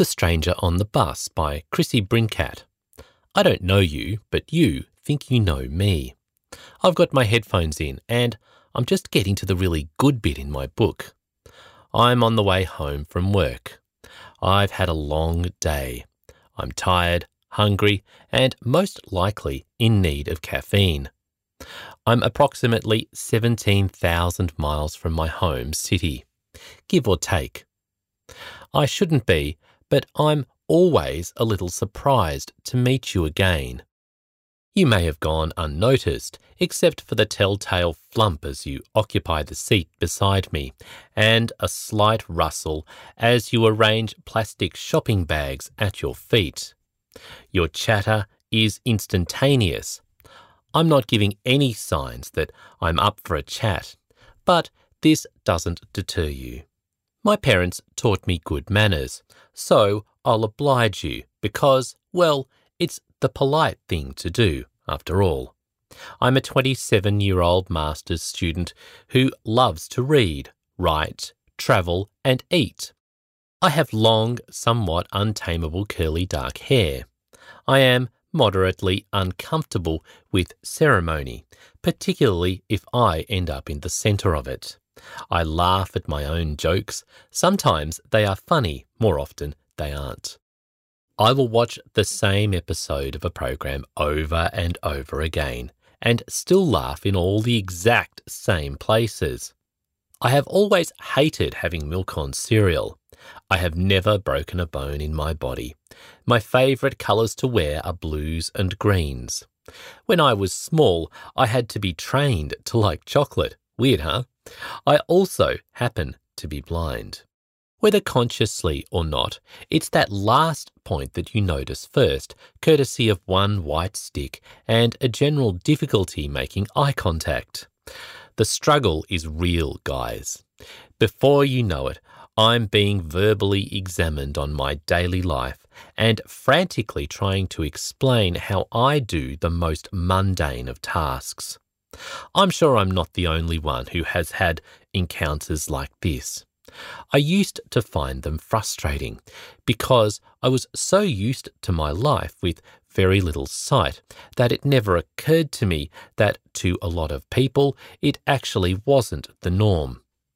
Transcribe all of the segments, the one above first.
The Stranger on the Bus by Chrissy Brincat. I don't know you, but you think you know me. I've got my headphones in and I'm just getting to the really good bit in my book. I'm on the way home from work. I've had a long day. I'm tired, hungry, and most likely in need of caffeine. I'm approximately 17,000 miles from my home city, give or take. I shouldn't be, but I'm always a little surprised to meet you again. You may have gone unnoticed, except for the telltale flump as you occupy the seat beside me, and a slight rustle as you arrange plastic shopping bags at your feet. Your chatter is instantaneous. I'm not giving any signs that I'm up for a chat, but this doesn't deter you. My parents taught me good manners, so I'll oblige you because, well, it's the polite thing to do, after all. I'm a 27-year-old master's student who loves to read, write, travel, and eat. I have long, somewhat untamable curly dark hair. I am moderately uncomfortable with ceremony, particularly if I end up in the centre of it. I laugh at my own jokes. Sometimes they are funny, more often they aren't. I will watch the same episode of a program over and over again and still laugh in all the exact same places. I have always hated having milk on cereal. I have never broken a bone in my body. My favourite colours to wear are blues and greens. When I was small, I had to be trained to like chocolate. Weird, huh? I also happen to be blind. Whether consciously or not, it's that last point that you notice first, courtesy of one white stick and a general difficulty making eye contact. The struggle is real, guys. Before you know it, I'm being verbally examined on my daily life and frantically trying to explain how I do the most mundane of tasks. I'm sure I'm not the only one who has had encounters like this. I used to find them frustrating because I was so used to my life with very little sight that it never occurred to me that to a lot of people it actually wasn't the norm.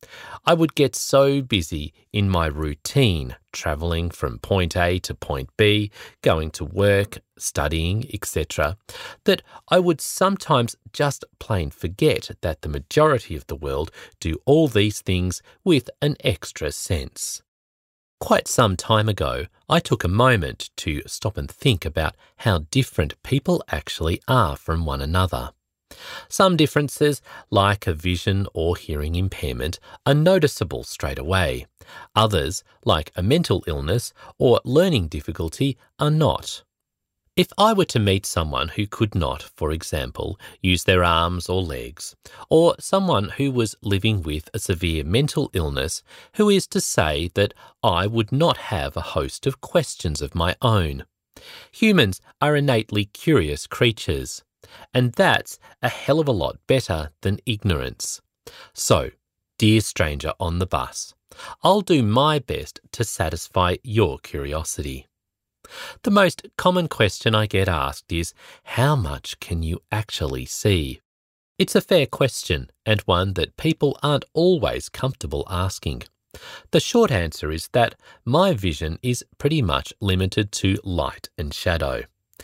I would get so busy in my routine, travelling from point A to point B, going to work, studying, etc., that I would sometimes just plain forget that the majority of the world do all these things with an extra sense. Quite some time ago, I took a moment to stop and think about how different people actually are from one another. Some differences, like a vision or hearing impairment, are noticeable straight away. Others, like a mental illness or learning difficulty, are not. If I were to meet someone who could not, for example, use their arms or legs, or someone who was living with a severe mental illness, who is to say that I would not have a host of questions of my own? Humans are innately curious creatures. And that's a hell of a lot better than ignorance. So, dear stranger on the bus, I'll do my best to satisfy your curiosity. The most common question I get asked is, how much can you actually see? It's a fair question and one that people aren't always comfortable asking. The short answer is that my vision is pretty much limited to light and shadow.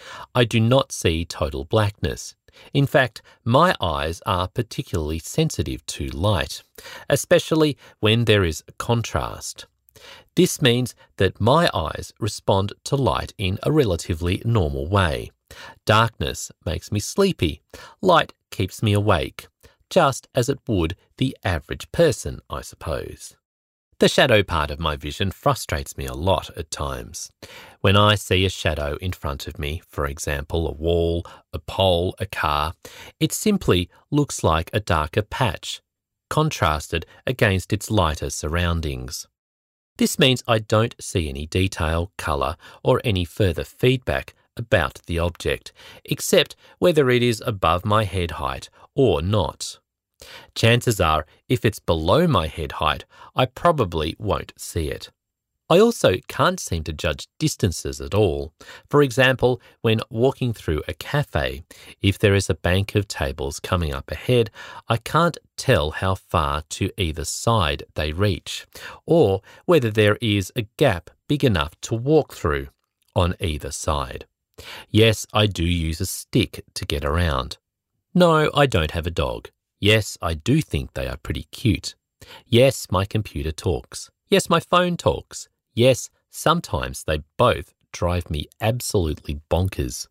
I do not see total blackness. In fact, my eyes are particularly sensitive to light, especially when there is contrast. This means that my eyes respond to light in a relatively normal way. Darkness makes me sleepy. Light keeps me awake, just as it would the average person, I suppose. The shadow part of my vision frustrates me a lot at times. When I see a shadow in front of me, for example, a wall, a pole, a car, it simply looks like a darker patch, contrasted against its lighter surroundings. This means I don't see any detail, colour, or any further feedback about the object, except whether it is above my head height or not. Chances are, if it's below my head height, I probably won't see it. I also can't seem to judge distances at all. For example, when walking through a cafe, if there is a bank of tables coming up ahead, I can't tell how far to either side they reach, or whether there is a gap big enough to walk through on either side. Yes, I do use a stick to get around. No, I don't have a dog. Yes, I do think they are pretty cute. Yes, my computer talks. Yes, my phone talks. Yes, sometimes they both drive me absolutely bonkers.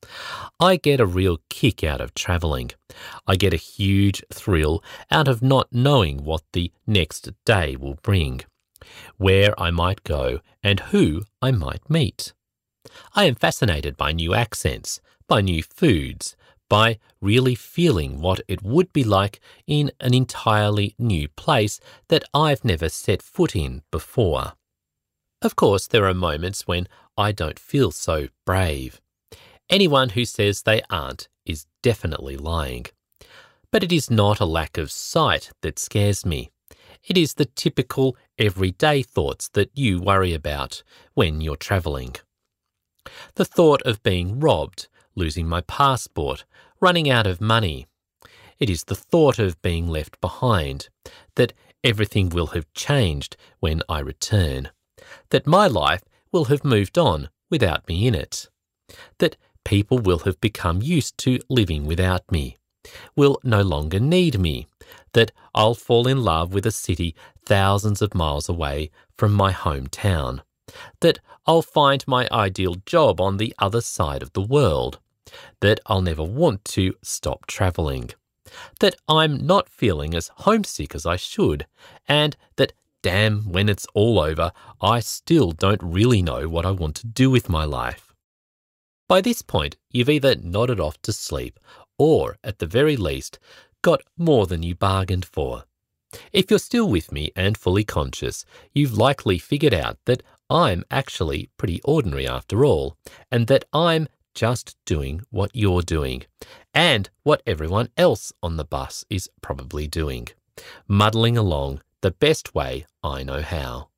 I get a real kick out of travelling. I get a huge thrill out of not knowing what the next day will bring, where I might go and who I might meet. I am fascinated by new accents, by new foods, by really feeling what it would be like in an entirely new place that I've never set foot in before. Of course, there are moments when I don't feel so brave. Anyone who says they aren't is definitely lying. But it is not a lack of sight that scares me. It is the typical everyday thoughts that you worry about when you're travelling. The thought of being robbed, losing my passport, running out of money. It is the thought of being left behind, that everything will have changed when I return, that my life will have moved on without me in it, that people will have become used to living without me, will no longer need me, that I'll fall in love with a city thousands of miles away from my hometown, that I'll find my ideal job on the other side of the world, that I'll never want to stop travelling, that I'm not feeling as homesick as I should, and that, damn, when it's all over, I still don't really know what I want to do with my life. By this point, you've either nodded off to sleep or, at the very least, got more than you bargained for. If you're still with me and fully conscious, you've likely figured out that I'm actually pretty ordinary after all, and that I'm just doing what you're doing, and what everyone else on the bus is probably doing, muddling along the best way I know how.